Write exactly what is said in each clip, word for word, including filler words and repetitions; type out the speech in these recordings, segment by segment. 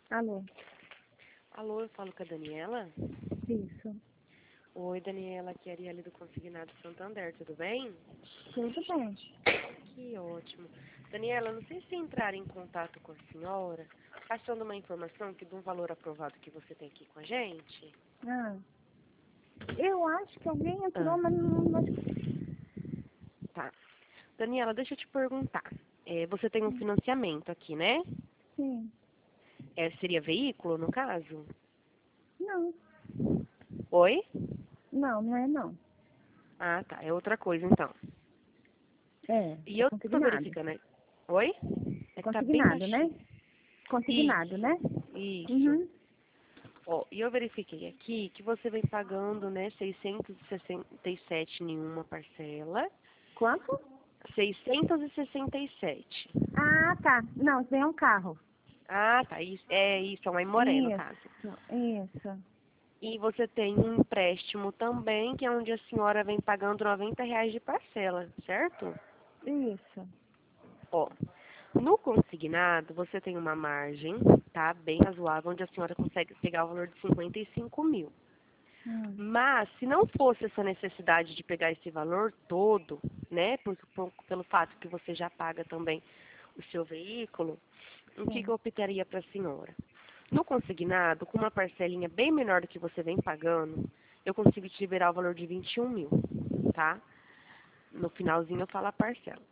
Alô, Alô, eu falo com a Daniela? isso. Oi, Daniela, aqui é a Arielle do Consignado Santander, tudo bem? Tudo bem. Que ótimo. Daniela, não sei se entrar em contato com a senhora, passando uma informação que de um valor aprovado que você tem aqui com a gente. Ah, eu acho que alguém entrou, Ah, mas não... Mas... tá. Daniela, deixa eu te perguntar. É, você tem um financiamento aqui, né? Sim. É, seria veículo, no caso? Não, Oi? não, não é não. Ah, tá. É outra coisa, então. É, E é eu tô consignado. verificando, né? Oi? É que tá bem Consignado, né? baixinho. Consignado, né? Isso, isso. Uhum. Ó, e eu verifiquei aqui que você vem pagando, né, seiscentos e sessenta e sete em uma parcela. Quanto? seiscentos e sessenta e sete. Ah, tá. Não, isso aí é um carro. Ah, tá. Isso, é isso, é uma Aimoré, no caso. Isso, isso, E você tem um empréstimo também, que é onde a senhora vem pagando noventa reais de parcela, certo? isso. Ó, no consignado, você tem uma margem, tá, bem razoável, onde a senhora consegue pegar o valor de cinquenta e cinco mil. Hum, Mas, se não fosse essa necessidade de pegar esse valor todo, né, por, por- pelo fato que você já paga também o seu veículo, o que, que sim. eu optaria para a senhora? No consignado, com uma parcelinha bem menor do que você vem pagando, eu consigo te liberar o valor de vinte e um mil, tá? No finalzinho eu falo a parcela.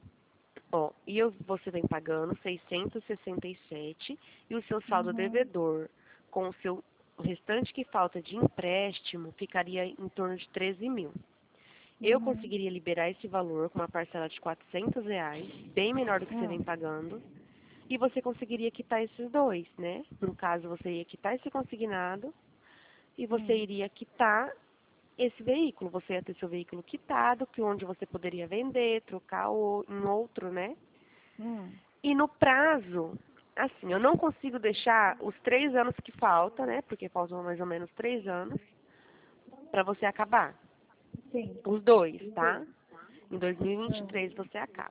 Ó, e eu, você vem pagando seiscentos e sessenta e sete e o seu saldo Uhum. devedor com o seu o restante que falta de empréstimo ficaria em torno de treze mil. Eu Uhum. conseguiria liberar esse valor com uma parcela de quatrocentos reais, bem menor do que você vem Hum, pagando, e você conseguiria quitar esses dois, né? No caso, você ia quitar esse consignado e você hum, iria quitar esse veículo. Você ia ter seu veículo quitado, que onde você poderia vender, trocar o, em outro, né? hum. E no prazo, assim, eu não consigo deixar os três anos que falta, né? Porque faltam mais ou menos três anos para você acabar. Sim. Os dois, tá? Em Hum. dois mil e vinte e três você acaba.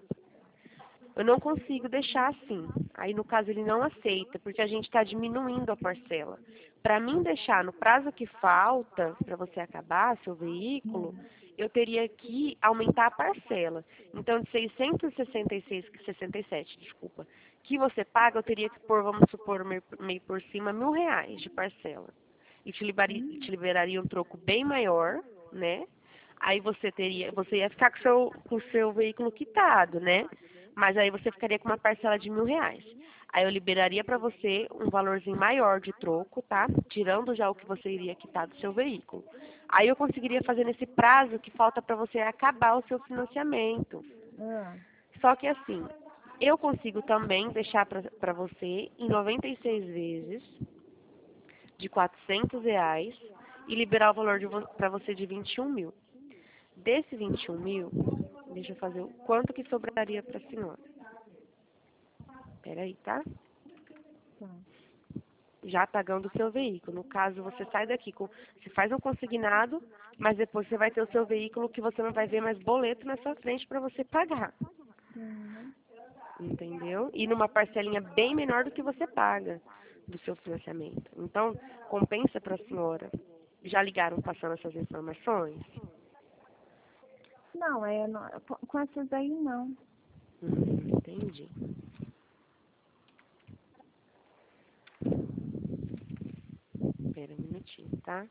Eu não consigo deixar assim. Aí, no caso, ele não aceita, porque a gente está diminuindo a parcela. Para mim deixar no prazo que falta para você acabar seu veículo, Hum. eu teria que aumentar a parcela. Então, de seiscentos e sessenta e seis, sessenta e sete, desculpa, que você paga, eu teria que pôr, vamos supor, meio, meio por cima, mil reais de parcela. E te liberaria, te Hum. liberaria um troco bem maior, né? Aí você teria, você ia ficar com o seu, com o seu veículo quitado, né? Mas aí você ficaria com uma parcela de mil reais. Aí eu liberaria para você um valorzinho maior de troco, tá? Tirando já o que você iria quitar do seu veículo. Aí eu conseguiria fazer nesse prazo que falta para você acabar o seu financiamento. Ah. Só que assim, eu consigo também deixar para você em noventa e seis vezes de quatrocentos reais e liberar o valor para você de vinte e um mil. Desse vinte e um mil, deixa eu fazer o quanto que sobraria para a senhora. Peraí, tá? Tá. Já pagando o seu veículo. No caso, você sai daqui, com, você faz um consignado, mas depois você vai ter o seu veículo que você não vai ver mais boleto na sua frente para você pagar. Uhum. Entendeu? E numa parcelinha bem menor do que você paga do seu financiamento. Então, compensa para a senhora. Já ligaram passando essas informações? Não, é, não, com com essas aí não. Hum, entendi. Espera um minutinho, tá?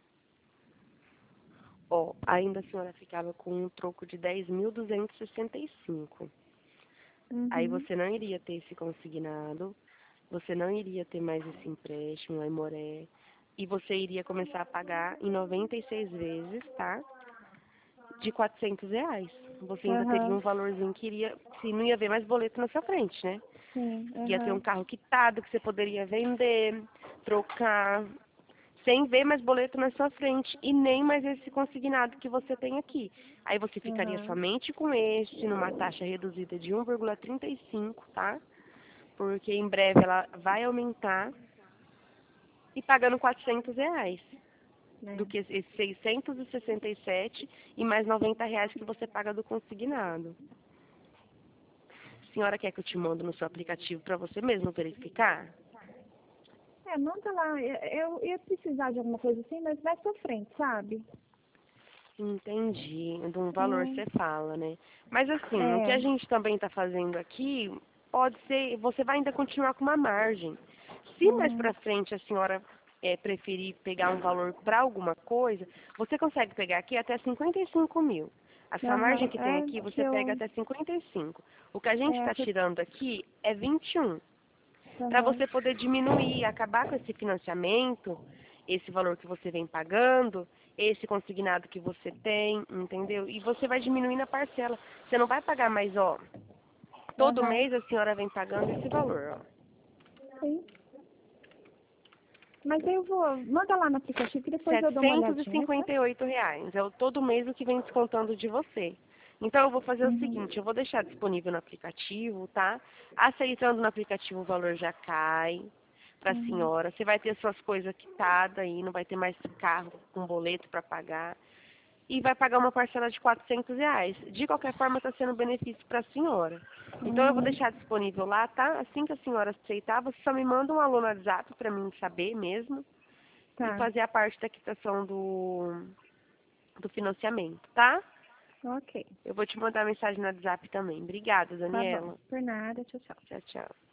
Ó, ainda a senhora ficava com um troco de dez mil duzentos e sessenta e cinco. Aí Uhum. você não iria ter esse consignado, você não iria ter mais esse empréstimo, a Imoré, e você iria começar a pagar em noventa e seis vezes, tá? De quatrocentos reais. Você ainda teria Aham. um valorzinho que iria, se não ia ver mais boleto na sua frente, né? Sim, Ia ter um aham. carro quitado que você poderia vender, trocar, sem ver mais boleto na sua frente e nem mais esse consignado que você tem aqui. Aí você ficaria Aham. somente com este, numa taxa reduzida de um vírgula trinta e cinco, tá? Porque em breve ela vai aumentar e pagando quatrocentos reais do É. que esses seiscentos e sessenta e sete e mais noventa reais que você paga do consignado. A senhora quer que eu te mando no seu aplicativo para você mesmo verificar? É, manda lá. Eu, eu ia precisar de alguma coisa assim, mas mais pra frente, sabe? Entendi. De um valor Hum, você fala, né? Mas assim, o que é. a gente também está fazendo aqui pode ser, você vai ainda continuar com uma margem. Se mais Uhum. para frente a senhora é, preferir pegar um valor para alguma coisa, você consegue pegar aqui até cinquenta e cinco mil. A sua margem Aham. que tem É aqui, que você pega eu. até cinquenta e cinco. O que a gente É, está por- tirando aqui é vinte e um. Para aham. você poder diminuir, acabar com esse financiamento, esse valor que você vem pagando, esse consignado que você tem, entendeu? E você vai diminuindo a parcela. Você não vai pagar mais, ó. Todo Aham. mês a senhora vem pagando esse valor, ó. Sim. Mas eu vou. Manda lá no aplicativo que depois eu dou uma setecentos e olhadinha, tá? cinquenta e oito reais. É o todo mês o que vem descontando de você. Então eu vou fazer o Uhum. seguinte, eu vou deixar disponível no aplicativo, tá? Aceitando no aplicativo o valor já cai para a Uhum. senhora. Você vai ter suas coisas quitadas aí, não vai ter mais carro com boleto para pagar. E vai pagar uma parcela de quatrocentos reais. De qualquer forma, está sendo um benefício para a senhora. Então eu vou Uhum. deixar disponível lá, tá? Assim que a senhora aceitar, você só me manda um alô no WhatsApp para mim saber mesmo e Tá. fazer a parte da quitação do, do financiamento, tá? Ok. Eu vou te mandar mensagem no WhatsApp também. Obrigada, Tá bom. Daniela. Por nada. Tchau, tchau. Tchau, tchau.